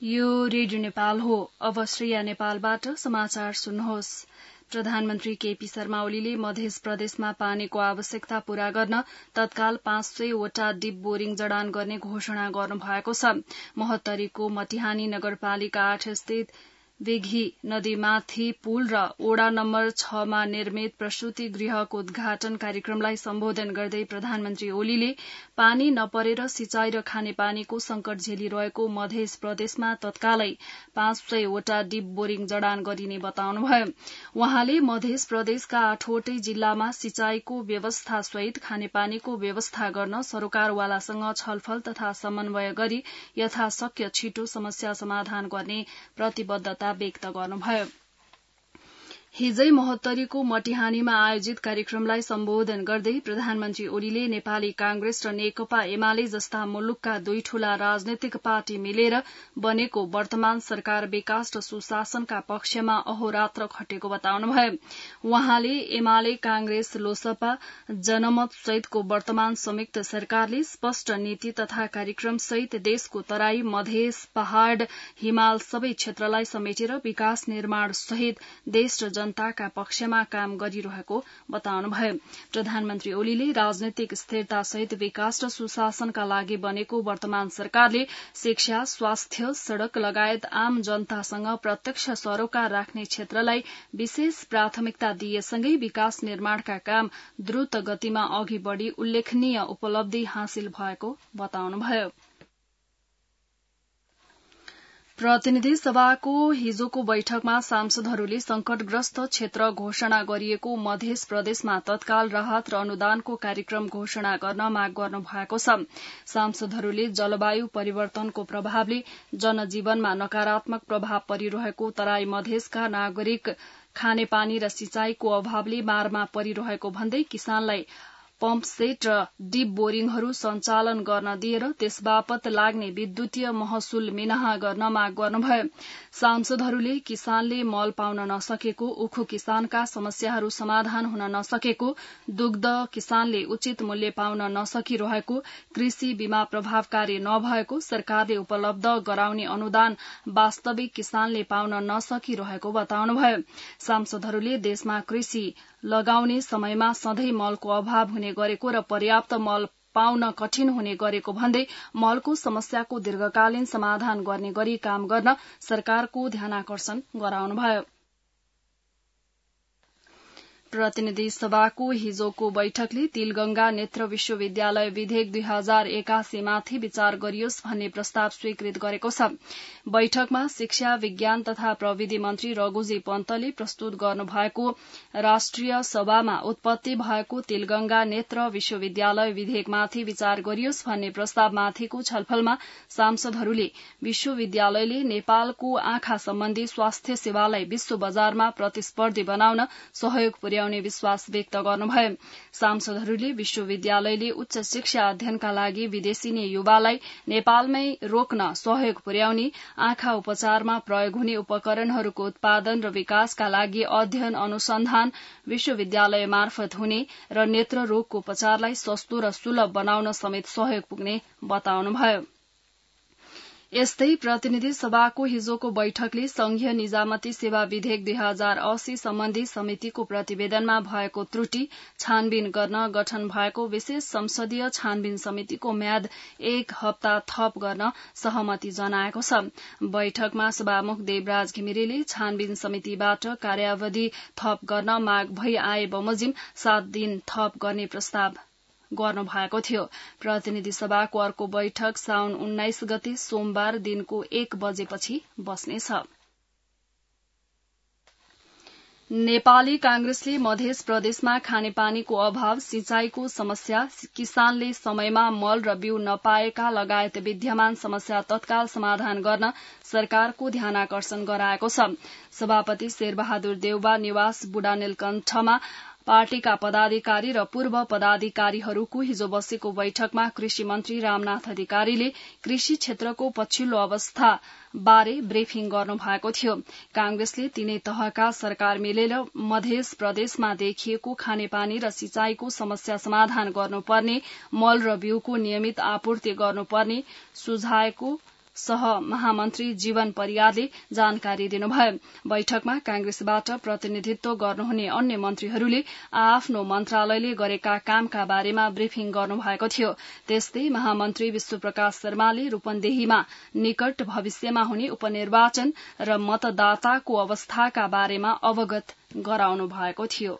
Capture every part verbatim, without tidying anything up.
यो रेडियो नेपाल हो। अब श्रेया नेपालबाट समाचार सुन्नुहोस्। प्रधानमन्त्री केपी शर्मा ओलीले मध्य प्रदेशमा पानीको आवश्यकता पूरा गर्न तत्काल पाँच सय वटा डिप बोरिङ जडान गर्ने घोषणा गर्नुभएको छ। महोत्तरीको मटिहानी नगरपालिका आठ स्थित बेघी नदीमाथि पुल र ओडा नम्बर छमा निर्मित प्रसूति गृहको उद्घाटन कार्यक्रमलाई सम्बोधन गर्दै प्रधानमन्त्री ओलीले पानी नपरेर सिंचाई र खानेपानीको संकट झेलिरहेको मध्य प्रदेशमा तत्कालै पाँच सय वटा डिप बोरिङ जडान गरिने बताउनुभयो। वहाँले मध्य प्रदेशका आठवटै जिल्लामा सिंचाईको व्यवस्था सहित खानेपानीको व्यवस्था गर्न सरोकारवालासँग छलफल तथा समन्वय गरी यथाशक्य छिटो समस्या समाधान गर्ने प्रतिबद्धता व्यक्त गर्नुभयो। हिजै महोत्तरीको मटिहानीमा आयोजित कार्यक्रमलाई सम्बोधन गर्दै प्रधानमन्त्री ओलीले नेपाली कांग्रेस र नेकपा एमाले जस्ता मुलुकका दुई ठूला राजनैतिक पार्टी मिलेर बनेको वर्तमान सरकार विकास र सुशासनका पक्षमा अहोरात्र खटेको बताउनुभयो। वहाँले एमाले कांग्रेस लोसपा जनमत सहितको वर्तमान संयुक्त सरकारले स्पष्ट नीति तथा कार्यक्रम सहित देशको तराई मधेस पहाड़ हिमाल सबै क्षेत्रलाई समेटेर विकास निर्माण सहित देश र जनताका पक्षमा काम गरिरहेको बताउनुभयो। प्रधानमन्त्री ओलीले राजनैतिक स्थिरता सहित विकास र सुशासनका लागि बनेको वर्तमान सरकारले शिक्षा, स्वास्थ्य, सड़क लगायत आम जनतासँग प्रत्यक्ष सरोकार राख्ने क्षेत्रलाई विशेष प्राथमिकता दिएसँगै विकास निर्माणका काम द्रुत गतिमा अघि बढ़ी उल्लेखनीय उपलब्धि हासिल भएको बताउनुभयो। प्रतिनिधि सभाको हिजोको बैठकमा सांसदहरूले संकटग्रस्त क्षेत्र घोषणा गरिएको मध्य प्रदेशमा तत्काल राहत र अनुदानको कार्यक्रम घोषणा गर्न माग गर्नु भएको छ। सांसदहरूले जलवायु परिवर्तनको प्रभावले जनजीवनमा नकारात्मक प्रभाव परिरहेको तराई मधेसका नागरिक खानेपानी र सिंचाईको अभावले मारमा परिरहेको भन्दै किसानलाई पम्प सेट र डिप बोरिङहरू सञ्चालन गर्न दिएर त्यसबापत लाग्ने विद्युतीय महसुल मिनाहा गर्न माग गर्नुभयो। सांसदहरूले किसानले मल पाउन नसकेको, उखु किसानका समस्याहरू समाधान हुन नसकेको, दुग्ध किसानले उचित मूल्य पाउन नसकिरहेको, कृषि बीमा प्रभावकारी नभएको, सरकारले उपलब्ध गराउने अनुदान वास्तविक किसानले पाउन नसकिरहेको बताउनुभयो। सांसदहरूले देशमा कृषि लगाउने समयमा सधैँ मलको अभाव हुने गरेको र पर्याप्त मल पाउन कठिन हुने गरेको भन्दै मलको समस्याको दीर्घकालीन समाधान गर्ने गरी काम गर्न सरकारको ध्यानाकर्षण गराउनुभयो। प्रतिनिधि सभाको हिजोको बैठकले तिलगंगा नेत्र विश्वविद्यालय विधेयक दुई हजार एकासीमाथि विचार गरियोस् भन्ने प्रस्ताव स्वीकृत गरेको छ। बैठकमा शिक्षा, विज्ञान तथा प्रविधि मन्त्री रघुजी पन्तले प्रस्तुत गर्नुभएको राष्ट्रिय सभामा उत्पत्ति भएको तिलगंगा नेत्र विश्वविद्यालय विधेयकमाथि विचार गरियोस् भन्ने प्रस्तावमाथिको छलफलमा सांसदहरूले विश्वविद्यालयले नेपालको आँखा सम्बन्धी स्वास्थ्य सेवालाई विश्व बजारमा प्रतिस्पर्धी बनाउन सहयोग पुर्याउने विश्वास व्यक्त गर्नुभयो। सांसदहरूले विश्वविद्यालयले उच्च शिक्षा अध्ययनका लागि विदेशी युवालाई नेपालमै रोक्न सहयोग पुर्याउने, आँखा उपचारमा प्रयोग हुने उपकरणहरूको उत्पादन र विकासका लागि अध्ययन अनुसन्धान विश्वविद्यालय मार्फत हुने र नेत्र रोगको उपचारलाई सस्तो र सुलभ बनाउन समेत सहयोग पुग्ने बताउनुभयो। यस्तै प्रतिनिधि सभाको हिजोको बैठकले संघीय निजामती सेवा विधेयक दुई हजार अस्सी सम्बन्धी समितिको प्रतिवेदनमा भएको त्रुटि छानबिन गर्न गठन भएको विशेष संसदीय छानबिन समितिको म्याद एक हप्ता थप गर्न सहमति जनाएको छ। बैठकमा सभामुख देवराज घिमिरेले छानबिन समितिबाट कार्यावधि थप गर्न माग भई आए बमोजिम सात दिन थप गर्ने प्रस्ताव गर्नु भएको थियो। प्रतिनिधि सभाको अर्को बैठक साउन उन्नाइस गते सोमबार दिनको एक बजेपछि बस्नेछ। नेपाली कांग्रेसले मध्य प्रदेशमा खानेपानीको अभाव, सिंचाईको समस्या, किसानले समयमा मल र बिउ नपाएका लगायत विद्यमान समस्या तत्काल समाधान गर्न सरकारको ध्यानाकर्षण गराएको छ। सभापति शेरबहादुर देउबा निवास बुढानीलकण्ठमा पार्टीका पदाधिकारी र पूर्व पदाधिकारीहरूको हिजो बसेको बैठकमा कृषि मन्त्री रामनाथ अधिकारीले कृषि क्षेत्रको पछिल्लो अवस्था बारे ब्रिफिङ गर्नु भएको थियो। कांग्रेसले तीनै तहका सरकार मिलेर मध्य प्रदेशमा देखिएको खानेपानी र सिंचाईको समस्या समाधान गर्नुपर्ने, मल र बिउको नियमित आपूर्ति गर्नुपर्ने सुझाएको सह महामन्त्री जीवन परियारले जानकारी दिनुभयो। बैठकमा कांग्रेसबाट प्रतिनिधित्व गर्नुहुने अन्य मन्त्रीहरूले आआफ्नो मन्त्रालयले गरेका कामका बारेमा ब्रिफिङ गर्नुभएको थियो। त्यस्तै महामन्त्री विश्वप्रकाश शर्माले रूपन्देहीमा निकट भविष्यमा हुने उपनिर्वाचन र मतदाताको अवस्थाका बारेमा अवगत गराउनु भएको थियो।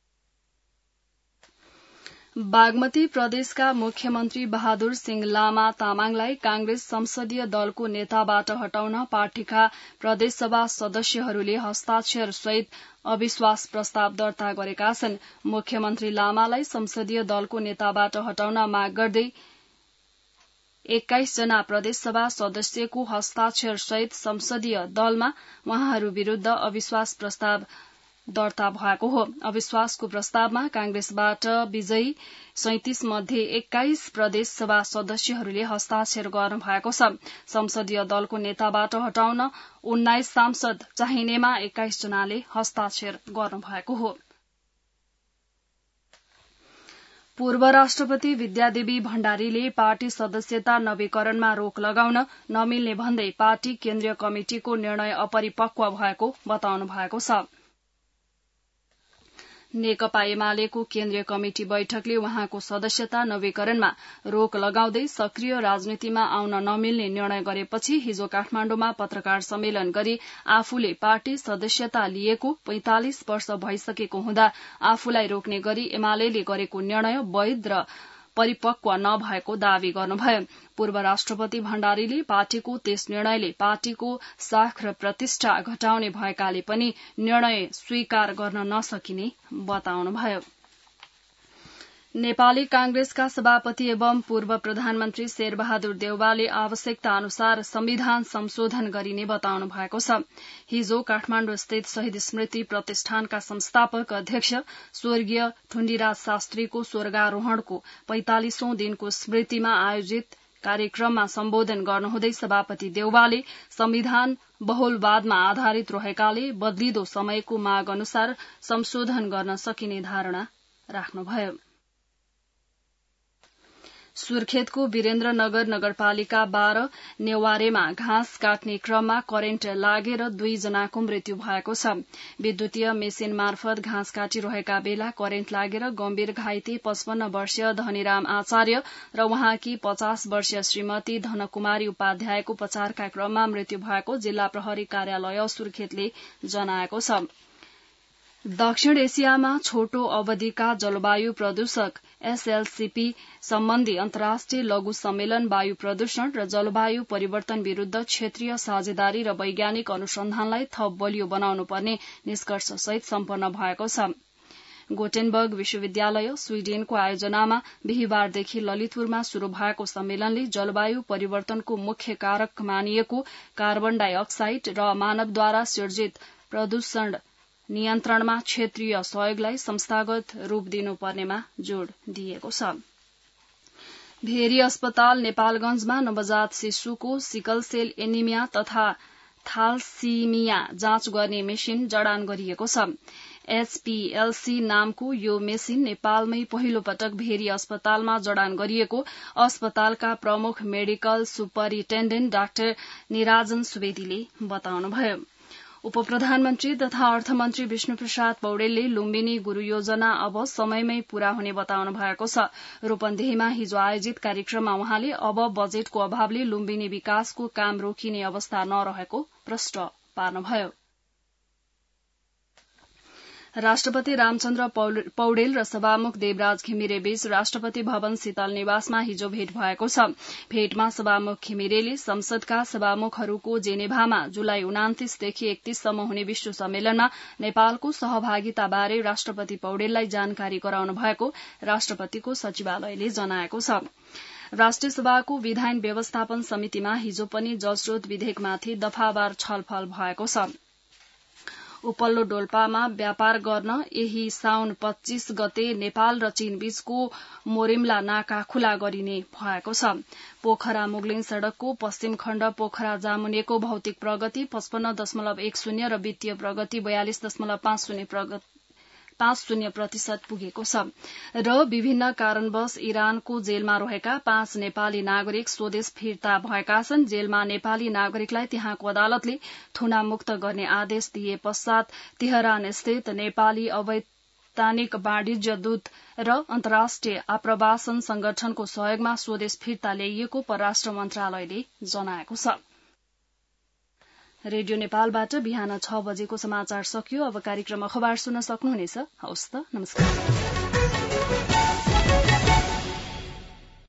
बागमती प्रदेशका मुख्यमन्त्री बहादुर सिंह लामा तामाङलाई कांग्रेस संसदीय दलको नेताबाट हटाउन पार्टीका प्रदेशसभा सदस्यहरूले हस्ताक्षर सहित अविश्वास प्रस्ताव दर्ता गरेका छन्। मुख्यमन्त्री लामालाई संसदीय दलको नेताबाट हटाउन माग गर्दै एक्काइस जना प्रदेशसभा सदस्यको हस्ताक्षर सहित संसदीय दलमा उहाँहरू विरूद्ध अविश्वास प्रस्ताव दर्ता भएको हो। अविश्वासको प्रस्तावमा कांग्रेसबाट विजयी सैंतिस मध्ये एक्काइस प्रदेश सभा सदस्यहरूले हस्ताक्षर गर्नु भएको छ। संसदीय दलको नेताबाट हटाउन उन्नाइस सांसद चाहिनेमा एक्काइस जनाले हस्ताक्षर गर्नु भएको हो। पूर्व राष्ट्रपति विद्यादेवी भण्डारीले पार्टी सदस्यता नवीकरणमा रोक लगाउन नमिल्ने भन्दै पार्टी केन्द्रीय कमिटिको निर्णय अपरिपक्व भएको बताउनु भएको छ। नेकपा एमालेको केन्द्रीय कमिटि बैठकले उहाँको सदस्यता नवीकरणमा रोक लगाउँदै सक्रिय राजनीतिमा आउन नमिल्ने निर्णय गरेपछि हिजो काठमाण्डुमा पत्रकार सम्मेलन गरी आफूले पार्टी सदस्यता लिएको पैंतालिस वर्ष भइसकेको हुँदा आफूलाई रोक्ने गरी एमालेले गरेको निर्णय वैध र परिपक्व नभएको दावी गर्नुभयो। पूर्व राष्ट्रपति भण्डारीले पार्टीको त्यस निर्णयले पार्टीको साख र प्रतिष्ठा घटाउने भएकाले पनि निर्णय स्वीकार गर्न नसकिने बताउनुभयो। नेपाली कांग्रेसका सभापति एवं पूर्व प्रधानमन्त्री शेरबहादुर देउवाले आवश्यकता अनुसार संविधान संशोधन गरिने बताउनु भएको छ। हिजो काठमाण्डु स्थित शहीद स्मृति प्रतिष्ठानका संस्थापक अध्यक्ष स्वर्गीय ठुण्डीराज शास्त्रीको स्वर्गारोहणको पैंतालिसौं दिनको स्मृतिमा आयोजित कार्यक्रममा सम्बोधन गर्नुहुँदै सभापति देउवाले संविधान बहुलवादमा आधारित रहेकाले बदलिदो समयको माग अनुसार संशोधन गर्न सकिने धारणा राख्नुभयो। सुर्खेतको वीरेन्द्रनगर नगरपालिका बाह्र नेवारेमा घाँस काट्ने क्रममा करेन्ट लागेर दुई जनाको मृत्यु भएको छ। विद्युतीय मेसिन मार्फत घाँस काटिरहेका बेला करेन्ट लागेर गम्भीर घाइते पचपन्न वर्षीय धनीराम आचार्य र उहाँकी पचास वर्षीय श्रीमती धनकुमारी उपाध्यायको उपचारका क्रममा मृत्यु भएको जिल्ला प्रहरी कार्यालय सुर्खेतले जनाएको छ। दक्षिण एसियामा छोटो अवधिका जलवायु प्रदूषक एसएलसीपी सम्बन्धी अन्तर्राष्ट्रिय लघु सम्मेलन वायु प्रदूषण र जलवायु परिवर्तन विरूद्ध क्षेत्रीय साझेदारी र वैज्ञानिक अनुसन्धानलाई थप बलियो बनाउनु पर्ने निष्कर्ष सहित सम्पन्न भएको छ। गोटेनबर्ग विश्वविद्यालय स्वीडेनको आयोजनामा बिहिबारदेखि ललितपुरमा शुरू भएको सम्मेलनले जलवायु परिवर्तनको मुख्य कारक मानिएको कार्बन डाइअक्साइड र मानवद्वारा सिर्जित प्रदूषण नियन्त्रणमा क्षेत्रीय सहयोगलाई संस्थागत रूप दिनुपर्नेमा जोड़ दिएको छ। भेरी अस्पताल नेपालगंजमा नवजात शिशुको सिकल सेल एनिमिया तथा थालसीमिया जाँच गर्ने मेसिन जडान गरिएको छ। एचपीएलसी नामको यो मेसिन नेपालमै पहिलो पटक भेरी अस्पतालमा जडान गरिएको अस्पतालका प्रमुख मेडिकल सुपरिन्टेण्डेन्ट डाक्टर निराजन सुवेदीले बताउनुभयो। उपप्रधानमन्त्री तथा अर्थमन्त्री विष्णुप्रसाद पौडेलले लुम्बिनी गुरू योजना अब समयमै पूरा हुने बताउनु भएको छ। रूपन्देहीमा हिजो आयोजित कार्यक्रममा उहाँले अब बजेटको अभावले लुम्बिनी विकासको काम रोकिने अवस्था नरहेको प्रश्न पार्नुभयो। राष्ट्रपति रामचन्द्र पौडेल र सभामुख देवराज घिमिरे बीच राष्ट्रपति भवन शीतल निवासमा हिजो भेट भएको छ। भेटमा सभामुख घिमिरेले संसदका सभामुखहरूको जेनेभामा जुलाई उनातिसदेखि एकतीससम्म हुने विश्व सम्मेलनमा नेपालको सहभागिताबारे राष्ट्रपति पौडेललाई जानकारी गराउनु भएको राष्ट्रपतिको सचिवालयले जनाएको छ। राष्ट्रिय सभाको विधान व्यवस्थापन समितिमा हिजो पनि जलस्रोत विधेयकमाथि दफावार छलफल भएको छ। उपल्लो डोल्पामा व्यापार गर्न यही साउन पच्चीस गते नेपाल र चीन बीचको मोरिमला नाका खुला गरिने भएको छ। पोखरा मुगलिङ सड़कको पश्चिम खण्ड पोखरा जामुनेको भौतिक प्रगति पचपन्न दशमलव एक शून्य र वित्तीय प्रगति बयालिस दशमलव पाँच शून्य पाँच शून्य प्रतिशत पुगेको छ र विभिन्न कारणवश इरानको जेलमा रहेका पाँच नेपाली नागरिक स्वदेश फिर्ता भएका छन्। जेलमा नेपाली नागरिकलाई त्यहाँको अदालतले थुनामुक्त गर्ने आदेश दिए पश्चात तेहरान स्थित नेपाली अवैधानिक वाणिज्य दूत र अन्तर्राष्ट्रिय आप्रवासन संगठनको सहयोगमा स्वदेश फिर्ता ल्याइएको परराष्ट्र मन्त्रालयले जनाएको छ। रेडियो नेपालबाट बिहान छ बजेको समाचार सकियो। अब कार्यक्रम अखबार सुन्न सक्नुहुनेछ। हवस् त, नमस्कार।